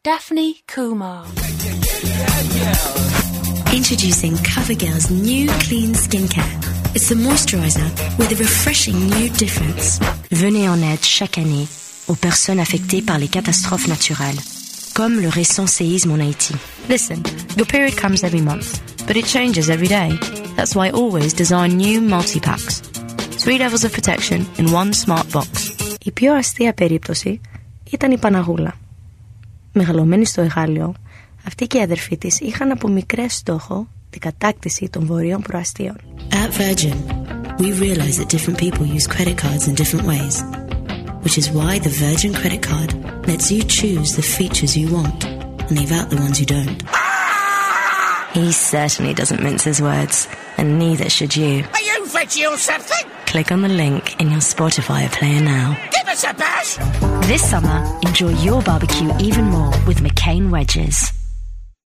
Daphne Kumar. Introducing CoverGirl's new clean skincare. It's a moisturizer with a refreshing new difference. Venez en aide chaque année aux personnes affectées par les catastrophes naturelles, comme le récent séisme en Haïti. Listen, your period comes every month, but it changes every day. That's why I always design new multi-packs. 3 levels of protection in one smart box. Η πιο αστεία περίπτωση ήταν η Παναγούλα. Μεγαλωμένη στο Εγάλεο, αυτή και οι αδερφοί της είχαν από μικρές στόχο την κατάκτηση των βορείων προαστίων. At Virgin, we realize that different people use credit cards in different ways, which is why the Virgin credit card lets you choose the features you want and leave out the ones you don't. He certainly doesn't mince his words, and neither should you. Are you veggie or something? Click on the link in your Spotify player now. Give us a bash! This summer, enjoy your barbecue even more with McCain Wedges.